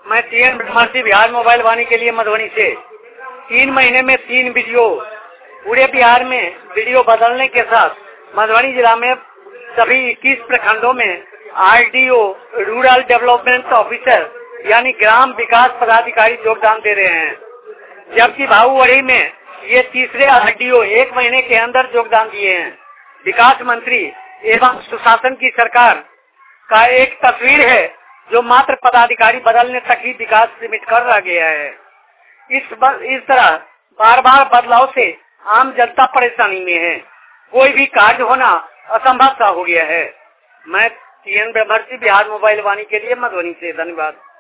मैं TN ब्रह्मर्षि Bihar mobile वाणी के लिए मधुबनी से 3 महीने में 3 वीडियो पूरे बिहार में वीडियो बदलने के साथ मधुबनी जिला में सभी 21 प्रखंडों में RDO रूरल डेवलपमेंट ऑफिसर यानी ग्राम विकास पदाधिकारी योगदान दे रहे हैं, जबकि भाऊवड़ी में ये तीसरे RDO 1 महीने के अंदर योगदान दिए हैं। विकास मंत्री एवं सुशासन की सरकार का एक तस्वीर है जो मात्र पदाधिकारी बदलने तक ही विकास सीमित कर रह गया है। इस तरह बार बार बदलाव से आम जनता परेशानी में है, कोई भी कार्य होना असंभव सा हो गया है। मैं TN ब्रह्मर्षि बिहार मोबाइल वाणी के लिए मधुबनी से, धन्यवाद।